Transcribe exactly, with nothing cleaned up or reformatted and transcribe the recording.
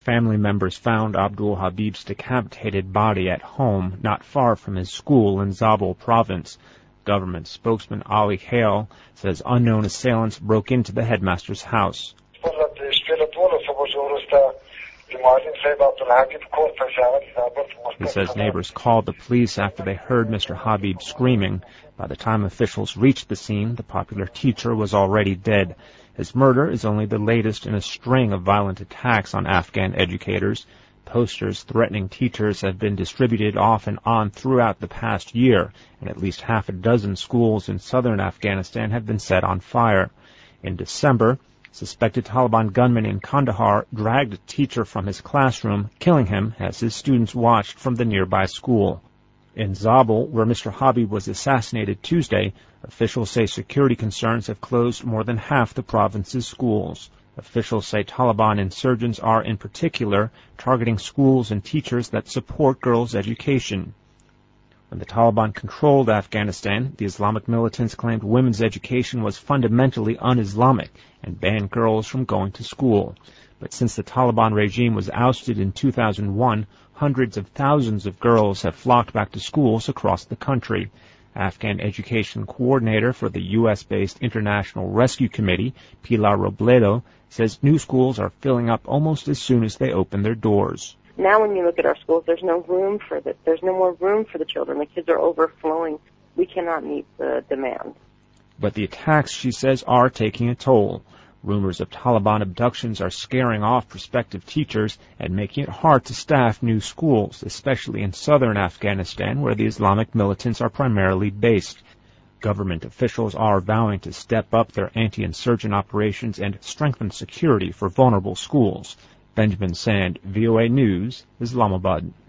Family members found Abdul Habib's decapitated body at home not far from his school in Zabul province. Government spokesman Ali Hale says unknown assailants broke into the headmaster's house. He says neighbors called the police after they heard Mister Habib screaming. By the time officials reached the scene, the popular teacher was already dead. His murder is only the latest in a string of violent attacks on Afghan educators. Posters threatening teachers have been distributed off and on throughout the past year, and at least half a dozen schools in southern Afghanistan have been set on fire. In December, suspected Taliban gunmen in Kandahar dragged a teacher from his classroom, killing him as his students watched from the nearby school. In Zabul, where Mister Habib was assassinated Tuesday, officials say security concerns have closed more than half the province's schools. Officials say Taliban insurgents are, in particular, targeting schools and teachers that support girls' education. When the Taliban controlled Afghanistan, the Islamic militants claimed women's education was fundamentally un-Islamic and banned girls from going to school. But since the Taliban regime was ousted in two thousand one, hundreds of thousands of girls have flocked back to schools across the country. Afghan education coordinator for the U S-based International Rescue Committee, Pilar Robledo, says new schools are filling up almost as soon as they open their doors. Now when you look at our schools, there's no room for the, there's no more room for the children. The kids are overflowing. We cannot meet the demand. But the attacks, she says, are taking a toll. Rumors of Taliban abductions are scaring off prospective teachers and making it hard to staff new schools, especially in southern Afghanistan, where the Islamic militants are primarily based. Government officials are vowing to step up their anti-insurgent operations and strengthen security for vulnerable schools. Benjamin Sand, V O A News, Islamabad.